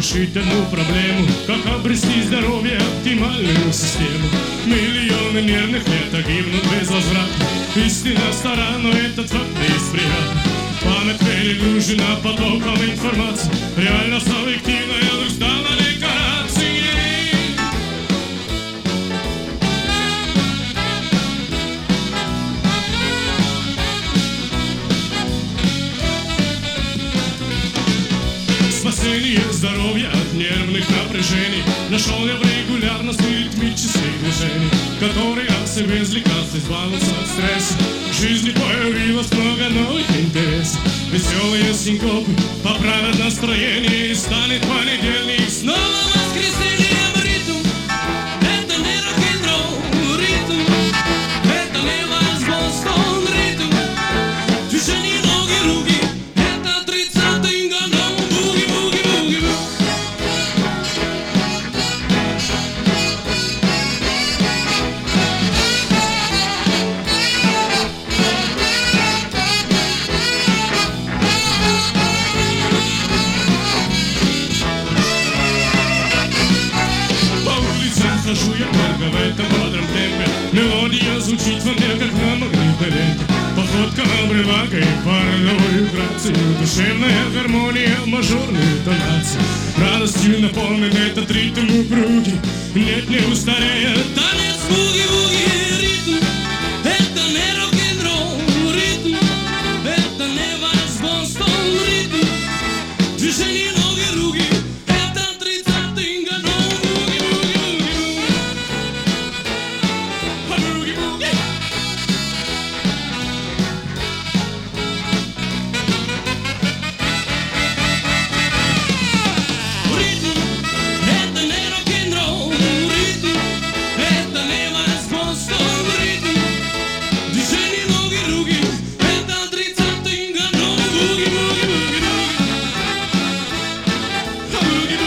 решить одну проблему, как обрести здоровье, оптимальную систему. Миллионы нервных клеток гибнут безвозвратно. Истина стара, но этот факт есть приятно. Память перегружена потоком информации. Реальность объективная вдруг стала декорацией. Спасение здоровья от нервных напряжений нашел я в регулярности ритмических движений, которые асы без лекарств избавился от стресса. В жизни появилось много новых интересов. Веселые синкопы поправят настроение, и станет понедельник снова воскресеньем. Ритм — это не рок-н-ролл, ритм — это не вальс, Бостон, ритм — движение ноги, руки — это 30-й годом. Буги-буги-буги-буги. Хожу я только в этом бодром темпе. Мелодия звучит во мне, как на магнитной ленте. Походка обрывака и парную грацию. Душевная гармония, мажорные тонации. Радостью наполнен этот ритм упругий. Нет, не устареет танец буги-буги. Ритм — это не рок-н-ролл, ритм — это не вальс, Бостон, ритм — движение ноги, руки — это 30-й годом. Буги-буги.